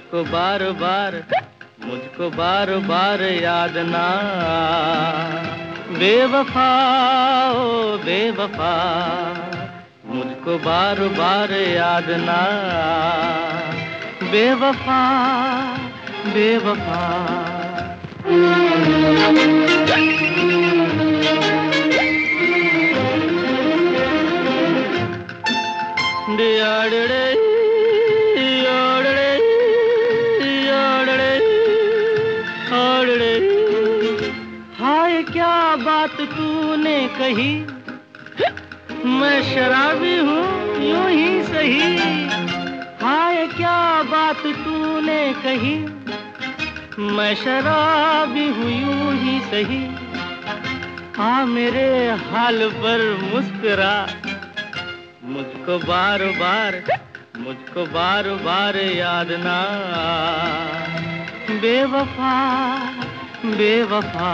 मुझको बार बार याद ना, बेवफा ओ बेवफा, मुझको बार बार याद ना, बेवफा बेवफा। हाय क्या बात तूने कही, मैं शराबी हूँ यूं ही सही। हाय क्या बात तूने कही, मैं शराबी हूँ यूं ही सही। आ मेरे हाल पर मुस्कुरा, मुझको बार बार याद ना, बेवफा बेवफा।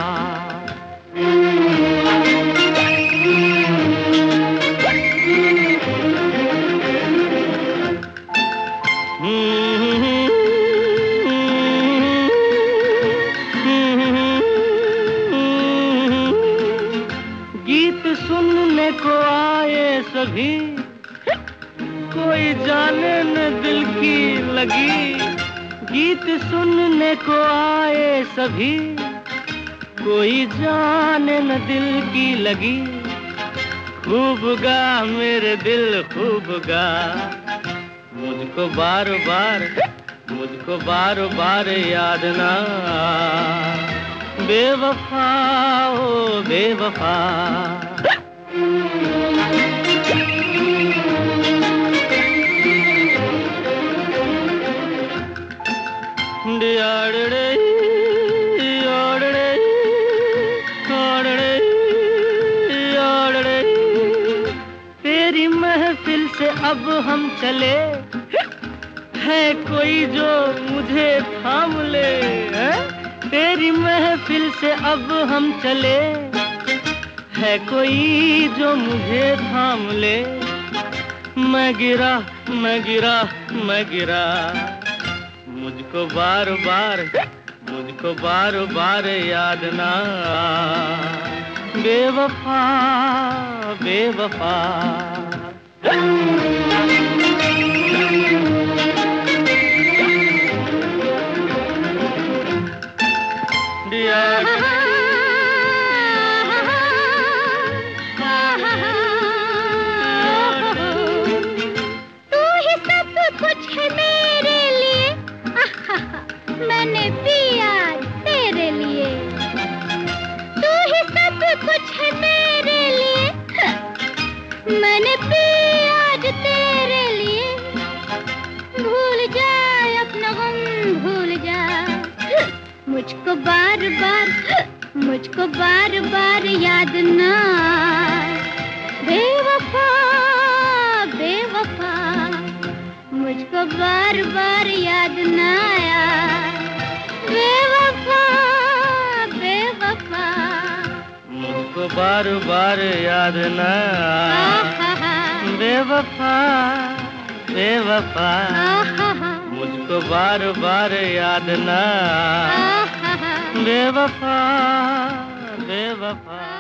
गीत सुनने को आए सभी, कोई जाने न दिल की लगी। गीत सुनने को आए सभी, कोई जाने न दिल की लगी। खूब गा मेरे दिल खूब गा, मुझको बार बार याद ना, बेवफा ओ बेवफा। तेरी महफिल से अब हम चले, है कोई जो मुझे थाम ले। तेरी महफिल से अब हम चले, है कोई जो मुझे थाम ले। मैं गिरा मुझको बार बार याद ना, बेवफा बेवफा। मैंने पिया तेरे लिए, तू ही सब कुछ है मेरे लिए। मैंने पिया आज तेरे लिए, भूल जा अपना गम भूल जा। मुझको बार बार याद ना, बेवफा बेवफा। मुझको बार बार याद ना आया, बेवफा बेवफा। मुझको बार बार याद ना, बेवफा बेवफा। मुझको बार बार याद ना, बेवफा बेवफा।